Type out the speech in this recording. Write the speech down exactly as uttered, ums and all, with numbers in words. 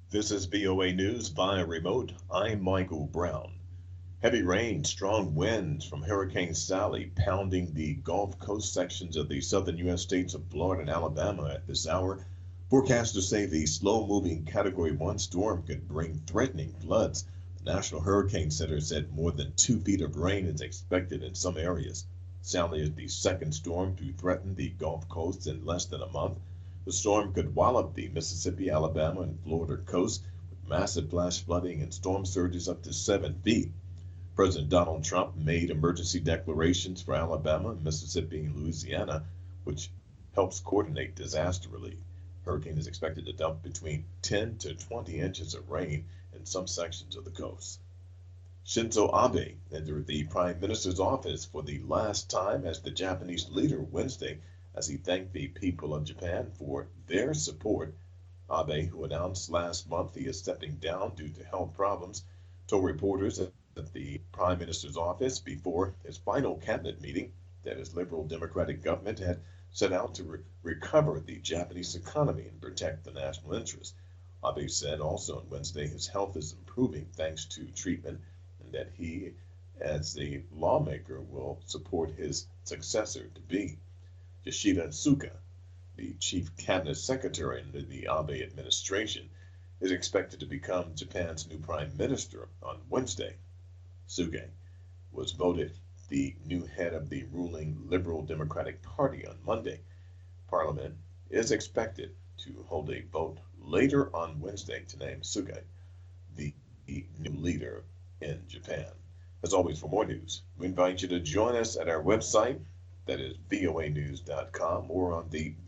This is V O A News via remote. I'm Michael Brown. Heavy rain, strong winds from Hurricane Sally pounding the Gulf Coast sections of the southern U S states of Florida and Alabama at this hour. Forecasters say the slow moving Category one storm could bring threatening floods. The National Hurricane Center said more than two feet of rain is expected in some areas. Sally is the second storm to threaten the Gulf Coast in less than a month. The storm could wallop the Mississippi, Alabama, and Florida coast with massive flash flooding and storm surges up to seven feet. President Donald Trump made emergency declarations for Alabama, Mississippi, and Louisiana, which helps coordinate disaster relief. Hurricane is expected to dump between ten to twenty inches of rain in some sections of the coast. Shinzo Abe entered the Prime Minister's office for the last time as the Japanese leader Wednesday as he thanked the people of Japan for their support. Abe, who announced last month he is stepping down due to health problems, told reporters at the Prime Minister's office before his final cabinet meeting that his liberal Democratic government had set out to re- recover the Japanese economy and protect the national interest. Abe said also on Wednesday his health is improving thanks to treatment and that he, as a lawmaker, will support his successor to be. Yoshida Suga, the chief cabinet secretary under the Abe administration, is expected to become Japan's new prime minister on Wednesday. Suga was voted the new head of the ruling Liberal Democratic Party on Monday. Parliament is expected to hold a vote later on Wednesday to name Suga the new leader in Japan. As always, for more news, we invite you to join us at our website, that is voa news dot com, or on the